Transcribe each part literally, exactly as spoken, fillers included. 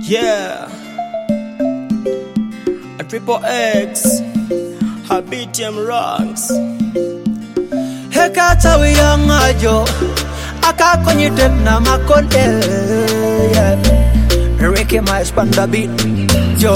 Yeah, a triple X, Habitium ranks. Hekata we young ajo, aka konyi tep na makonde. Ricky my spanda beat, yo.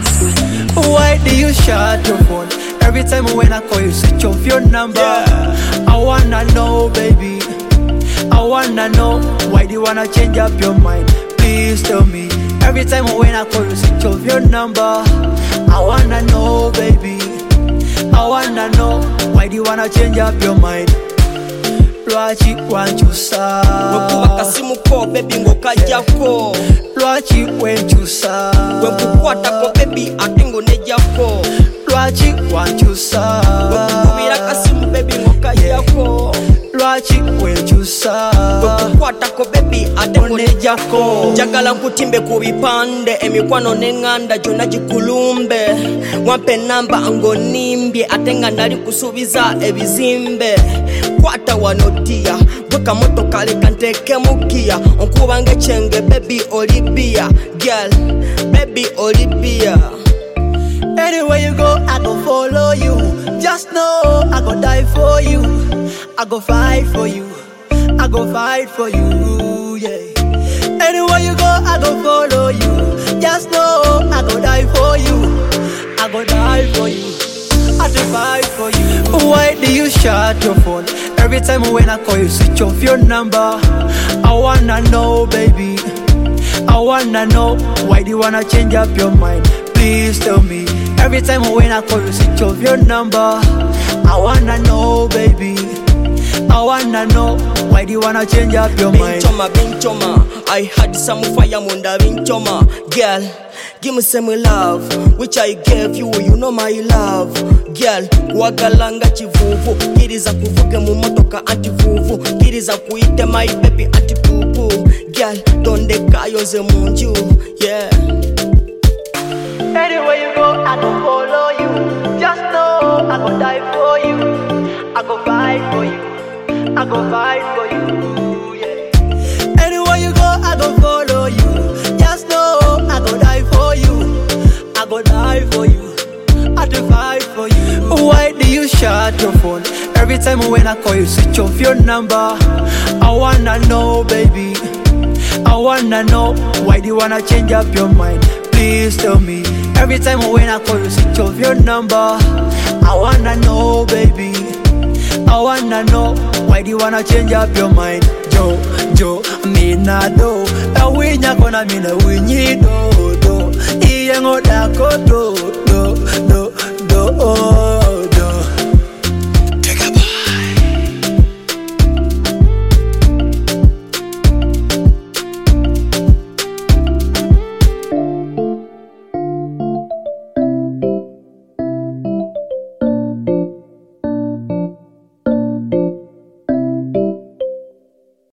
Why do you shut your phone every time when I call you? Switch off your number. Yeah. I wanna know, baby. I wanna know why do you wanna change up your mind? Please tell me. Every time when I call you, switch off your number. I wanna know, baby. I wanna know why do you wanna change up your mind? Lwachi wanchusa Wekuba kasimu ko baby ngoka jako. Lwachi wenchusa Wekukwata ko baby atengo ne jako. Lwachi wanchusa Wekubira kasimu baby ngoka jako. Lwachi wenchusa Wekukwata ko baby atengo ne jako. Jagala nkutimbe ku bipande emikwano nenganda jona jikulumbe. Wampe namba angonimbye atenga ndali kusubiza ebizimbe. Kwata wanotia Weka moto kale kanteke mukia Onkuba nge chenge baby Olivia Girl, baby Olivia. Anywhere you go, I go follow you. Just know I go die for you. I go fight for you. I go fight for you, yeah. Anywhere you go, I go follow you. Just know I go die for you. I go die for you. I go fight for you. Why do you shut your phone every time when I call you? Switch off your number. I wanna know, baby. I wanna know why do you wanna change up your mind? Please tell me. Every time when I call you, switch off your number. I wanna know, baby. I wanna know why do you wanna change up your mind? Binchoma, binchoma, I had some fire munda binchoma. Girl, give me some love, which I gave you, you know my love. Girl, wagalanga chivuvu, kiriza kuvuke mumotoka antivuvu, kiriza kuite my baby antipupu. Girl, donde kayoze munju, yeah. Anywhere you go, I go follow you. Just know I go die for you. I go fight for you. I go fight for you, yeah. Anywhere you go, I go follow you. Just know I go die for you. I go die for you. I go fight for you. Why do you shut your phone every time when I call you? Switch off your number. I wanna know, baby. I wanna know why do you wanna change up your mind? Please tell me. Every time when I call you, switch off your number. I wanna know, baby. I wanna know why do you wanna change up your mind? Joe, Joe, me na do. A winya kona me na winyi do do. Iye ngoda ko do do do do.